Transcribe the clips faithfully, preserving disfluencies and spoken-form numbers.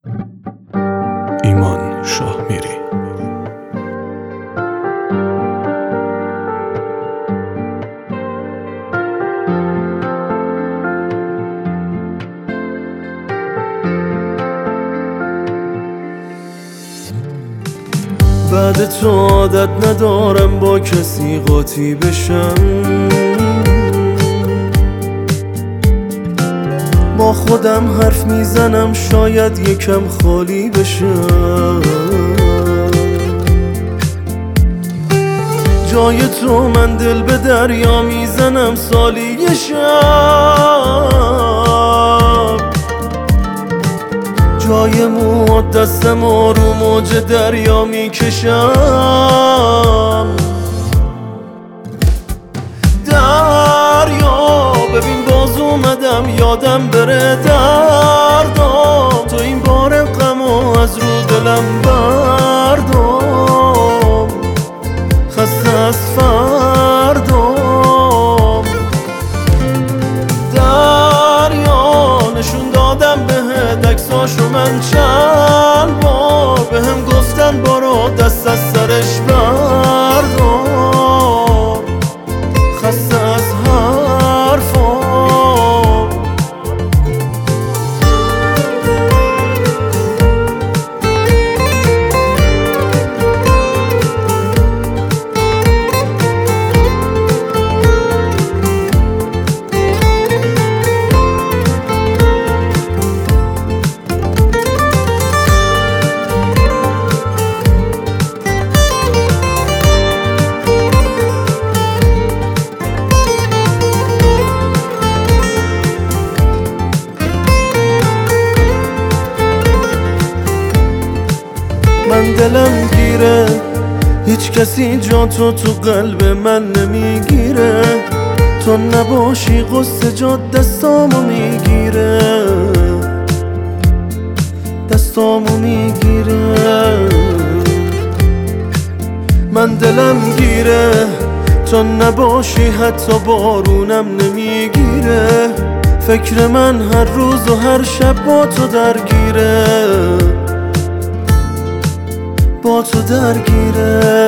ایمان شاهمیری. بعد تو عادت ندارم با کسی قاطی بشم، با خودم حرف میزنم شاید یکم خالی بشم. جای تو من دل به دریا میزنم سالی یه شب، جای موهات دستم رو موج دریا میکشم. دریا ببین باز اومدم یادم بره دردام، تو این بار غمو از رو دلم بردام، خسته از فردام. دریا نشون دادم بهت عکساشو من چند بار، بهم گفتن برو دست از سرش بردار، خسته از حرفام. من دلم گیره هیچ کسی جا تو تو قلب من نمیگیره، تو نباشی قصه جا دستامو میگیره، دستامو میگیره. من دلم گیره تو نباشی حتی بارونم نمیگیره، فکر من هر روز و هر شب با تو درگیره، با تو درگیره.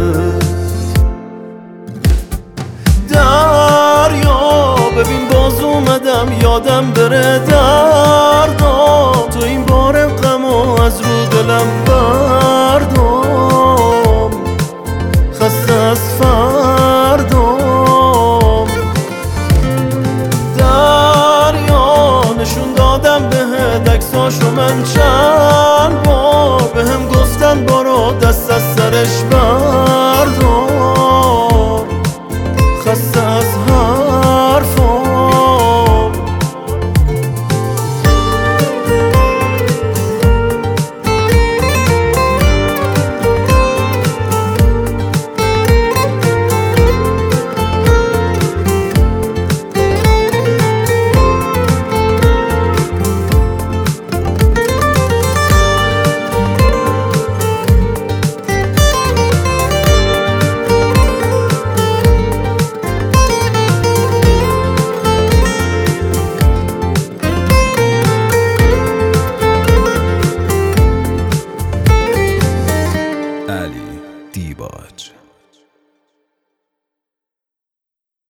دریا ببین باز اومدم یادم بره دردام، تو این بار غمو از رو دلم بردام، خسته از فردام. دریا نشون دادم بهت عکساشو من چند بار، بهم گفتن برو دست از سرش بر